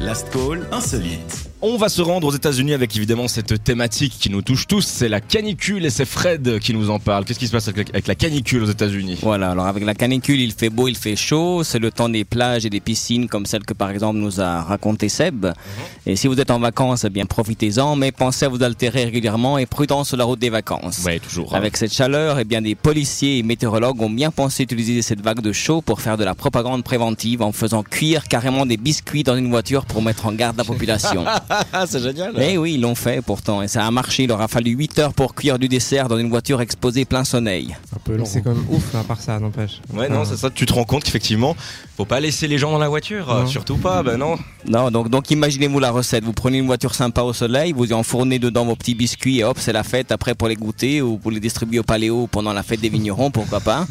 Last Call insolite. On va se rendre aux États-Unis avec évidemment cette thématique qui nous touche tous, c'est la canicule et c'est Fred qui nous en parle. Qu'est-ce qui se passe avec la canicule aux États-Unis ? Voilà, alors avec la canicule, il fait beau, il fait chaud, c'est le temps des plages et des piscines comme celle que par exemple nous a raconté Seb. Et si vous êtes en vacances, eh bien profitez-en, mais pensez à vous altérer régulièrement et prudence sur la route des vacances. Ouais, toujours. Avec cette chaleur, eh bien des policiers et météorologues ont bien pensé utiliser cette vague de chaud pour faire de la propagande préventive en faisant cuire carrément des biscuits dans une voiture pour mettre en garde la population. C'est génial. Eh oui, ils l'ont fait pourtant et ça a marché. Il leur a fallu 8 heures pour cuire du dessert dans une voiture exposée plein soleil. Un peu long. C'est quand même ouf à part ça, n'empêche. Ouais, non, c'est ça. Tu te rends compte qu'effectivement, faut pas laisser les gens dans la voiture, Non. surtout pas. Ben non. Non, donc imaginez-vous la recette. Vous prenez une voiture sympa au soleil, vous y enfournez dedans vos petits biscuits et hop, c'est la fête après pour les goûter ou pour les distribuer au Paléo pendant la fête des vignerons, pourquoi pas.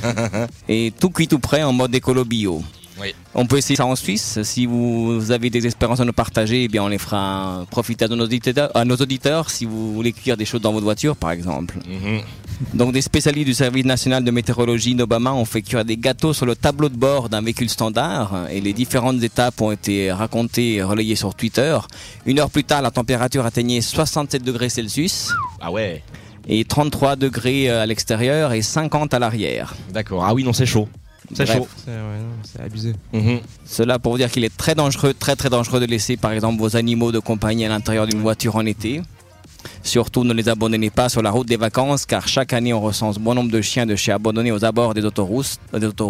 Et tout cuit tout prêt en mode écolo bio. Oui. On peut essayer ça en Suisse. Si vous avez des expériences à nous partager, eh bien on les fera profiter à nos auditeurs si vous voulez cuire des choses dans votre voiture, par exemple. Donc des spécialistes du service national de météorologie d'Obama ont fait cuire des gâteaux sur le tableau de bord d'un véhicule standard et les différentes étapes ont été racontées et relayées sur Twitter. 1 heure plus tard, la température atteignait 67 degrés Celsius. Ah ouais. Et 33 degrés à l'extérieur et 50 à l'arrière. D'accord. Ah oui, non, c'est chaud. C'est Bref. chaud. C'est abusé. Cela pour vous dire qu'il est très dangereux de laisser par exemple vos animaux de compagnie à l'intérieur d'une voiture en été. Surtout ne les abandonnez pas sur la route des vacances car chaque année on recense bon nombre de chiens de chiens abandonnés aux abords des autoroutes.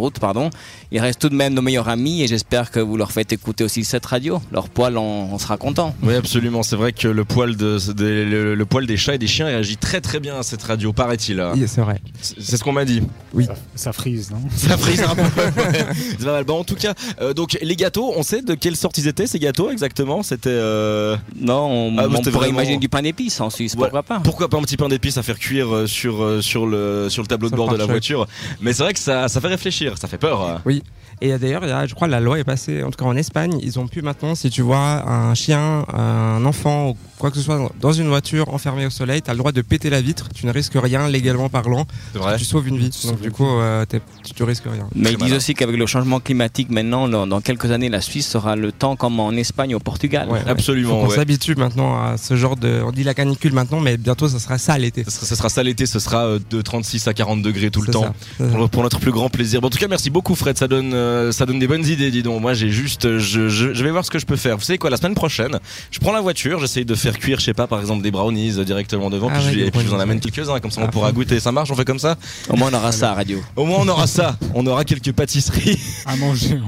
Ils restent tout de même nos meilleurs amis et j'espère que vous leur faites écouter aussi cette radio. Leur poil, on sera content. Oui, absolument. C'est vrai que le poil le poil des chats et des chiens réagit très très bien à cette radio, paraît-il. Oui, c'est vrai. C'est ce qu'on m'a dit. Oui. Ça frise, non ? Ça frise un peu. C'est pas mal. Bon, en tout cas, donc les gâteaux, on sait de quelle sorte ils étaient ces gâteaux exactement ? C'était. Non, on c'était pourrait vraiment- imaginer du pain d'épices en Suisse, Ouais. pourquoi pas ? Pourquoi pas un petit pain d'épices à faire cuire sur le tableau de Sur bord le de la pare-choc. voiture. Mais c'est vrai que ça fait réfléchir, ça fait peur. Oui. Et d'ailleurs, je crois que la loi est passée, en tout cas en Espagne, ils ont pu maintenant, si tu vois un chien, un enfant ou quoi que ce soit dans une voiture enfermée au soleil, tu as le droit de péter la vitre, tu ne risques rien légalement parlant, C'est vrai. tu sauves une vie. Donc du coup, tu risques rien. Mais ils disent malin. aussi qu'avec le changement climatique maintenant, dans quelques années, la Suisse sera le temps comme en Espagne au Portugal. Ouais, Absolument, Faut qu'on ouais. s'habitue maintenant à ce genre de... On dit la canicule maintenant, mais bientôt ça sera ça l'été. Ce sera ça l'été, ce sera de 36 à 40 degrés tout le C'est temps. ça, c'est ça. Pour notre plus grand plaisir. Bon, en tout cas, merci beaucoup Fred, ça donne des bonnes idées, dis donc. Moi, j'ai juste, je vais voir ce que je peux faire. Vous savez quoi, la semaine prochaine, je prends la voiture, j'essaye de faire cuire, je sais pas, par exemple des brownies directement devant, Ah puis, ouais, et des puis je vous en brownies, amène ouais. quelques-uns, comme ça on pourra goûter. Ça marche, on fait comme ça ? Au moins on aura ça à radio. Au moins on aura ça, on aura quelques pâtisseries. À manger.